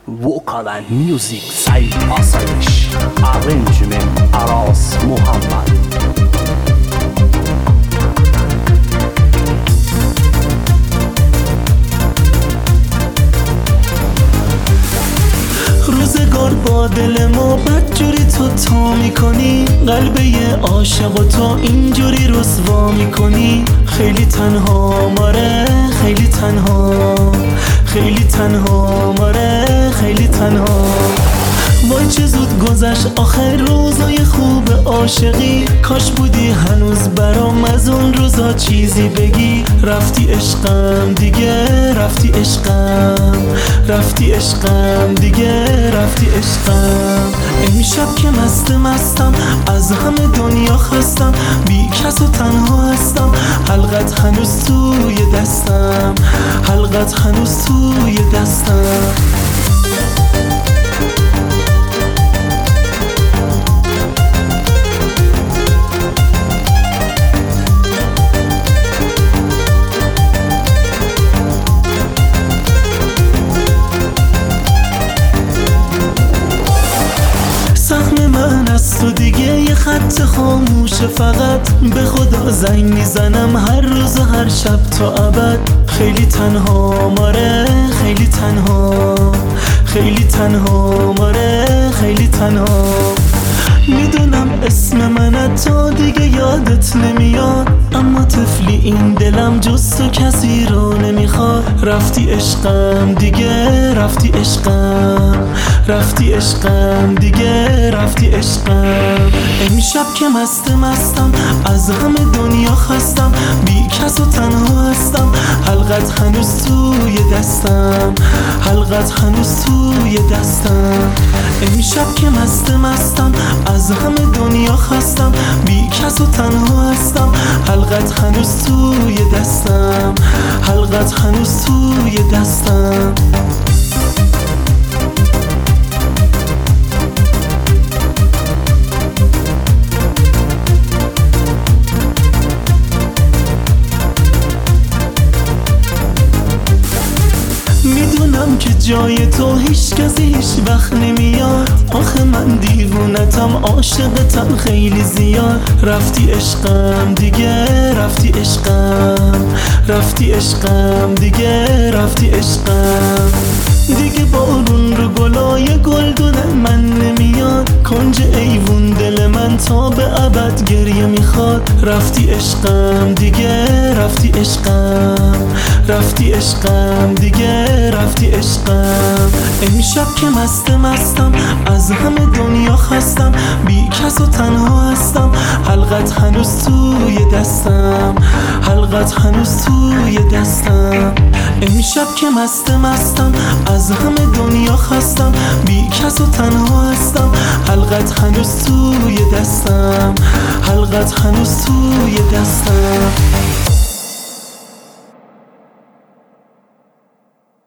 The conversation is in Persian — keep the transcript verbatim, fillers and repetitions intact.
Vocal and music Said Asayış. Arrangement Aras Muhammad. روزگار با دل ما بدجوری تو تا میکنی، قلب یه عاشق و تو اینجوری رسوا میکنی. خیلی تنها ماره خیلی تنها، خیلی تنها ماره خیلی تنها. وای چه زود گذشت آخر روزای خوب عاشقی، کاش بودی هنوز برام از اون روزا چیزی بگی. رفتی عشقم دیگه رفتی عشقم، رفتی عشقم دیگه رفتی عشقم. امشب که مست مستم از همه دنیا خستم، بی کس و تنها هستم. حلقت هنوز توی دستم، حلقت هنوز توی دستم. سهم من از تو دیگه یه خط خاموشه، فقط به خدا زنگ میزنم هر روز و هر شب تا ابد. خیلی تنها ماره خیلی تنها، خیلی تنها ماره خیلی تنها. میدونم اسم من تا دیگه یادت نمیاد، اما طفلی این دلم جز تو کسی رو نمیخواد. رفتی عشقم دیگه رفتی عشقم، رفتی عشقم دیگه رفتی عشقم. امشب که مست مستم از همه دنیا خستم، بی کس و تنها هستم. حلقت هنوز توی دستم، حلقت هنوز توی دستم. امشب که مست مستم از همه دنیا خستم، بی کس و تنها هستم. حلقت هنوز توی دستم، حلقت هنوز توی دستم. میدونم که جای تو هیچ کسی هیچ وقت نمیاد، آخه من دیوونتم عاشقتم خیلی زیاد. رفتی عشقم دیگه رفتی عشقم، رفتی عشقم دیگه رفتی عشقم. دیگه بارون رو گلای گلدون من نمیاد، کنج ایوون دل من تا به ابد گریه میخواد. رفتی عشقم دیگه رفتی عشقم، رفتی عشقم دیگه رفتی عشقم. امشب که مست مستم از همه دنیا خستم، بی کس و تنها هستم. حلقت هنوز توی دستم، حلقت هنوز توی دستم. امشب که مست مستم از همه دنیا خستم، بی کس و تنها هستم. حلقت هنوز توی دستم، حلقت هنوز توی دستم.